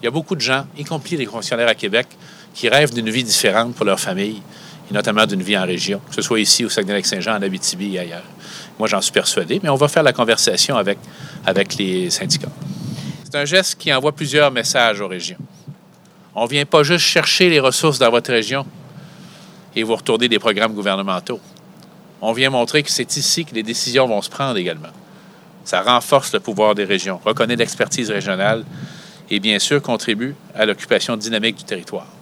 Il y a beaucoup de gens, y compris les fonctionnaires à Québec, qui rêvent d'une vie différente pour leur famille, et notamment d'une vie en région, que ce soit ici au Saguenay-Lac-Saint-Jean, en Abitibi et ailleurs. Moi, j'en suis persuadé, mais on va faire la conversation avec les syndicats. C'est un geste qui envoie plusieurs messages aux régions. On ne vient pas juste chercher les ressources dans votre région et vous retourner des programmes gouvernementaux. On vient montrer que c'est ici que les décisions vont se prendre également. Ça renforce le pouvoir des régions, reconnaît l'expertise régionale et bien sûr contribue à l'occupation dynamique du territoire.